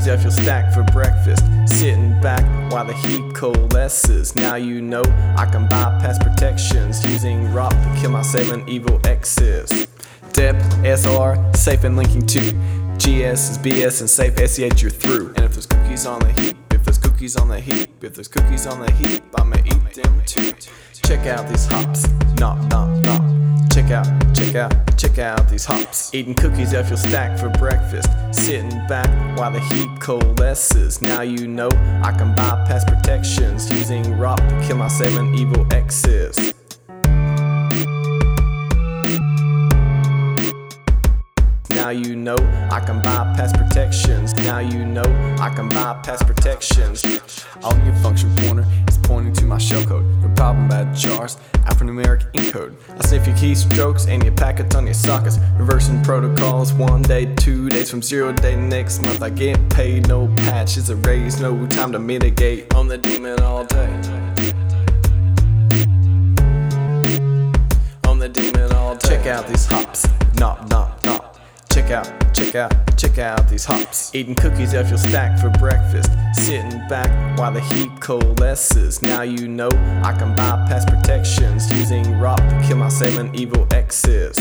cookies off your stack for breakfast, sitting back while the heat coalesces. Now you know I can bypass protections, using ROP to kill my 7 evil exes. Dep, SR, safe and linking to GS is BS and safe SEH you're through. And if there's cookies on the heap, if there's cookies on the heap, if there's cookies on the heap, I'ma eat them too. Check out these hops, knock, knock, knock. Check out these hops. Eating cookies off your stack for breakfast, sitting back while the heat coalesces. Now you know I can bypass protections, using ROP to kill my 7 evil exes. Now you know I can bypass protections. Now you know I can bypass protections. On your function pointer is pointing to my shellcode. No problem bad jars, alphanumeric encode. I sniff your keystrokes and your packets on your sockets. Reversing protocols 1 day, 2 days from 0 day next month. I get paid, no patches erased, no time to mitigate. On the demon all day. On the demon all day. Check out these hops, knock, knock, knock. Check out these hops. Eating cookies off your stack for breakfast, sitting back while the heat coalesces. Now you know I can bypass protections, using ROP to kill my 7 evil exes.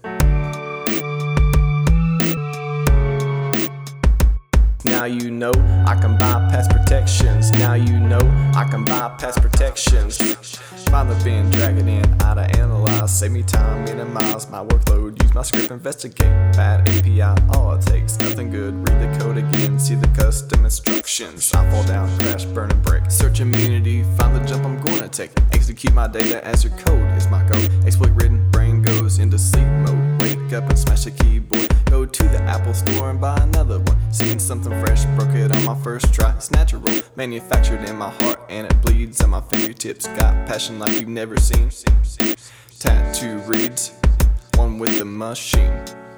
Now you know I can bypass protections. Now you know I can bypass protections. Find the bin, drag it in, out to analyze. Save me time, minimize my workload. Use my script, investigate. Bad API, all it takes, nothing good. Read the code again, see the custom instructions. I fall down, crash, burn and break. Search immunity, find the jump I'm gonna take. Execute my data as your code is my goal. Exploit ridden, brain goes into sleep mode. Wake up and smash the keyboard. Go to the Apple store and buy another one. Seeing something fresh, broke it on my first try. It's natural, manufactured in my heart, and it bleeds on my fingertips. Got passion like you've never seen. Tattoo reads, one with the machine.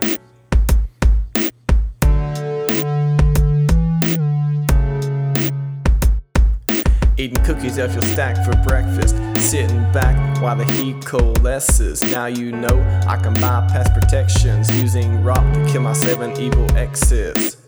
Eating cookies off your stack for breakfast, sitting back while the heat coalesces. Now you know I can bypass protections, using ROP to kill my 7 evil exes.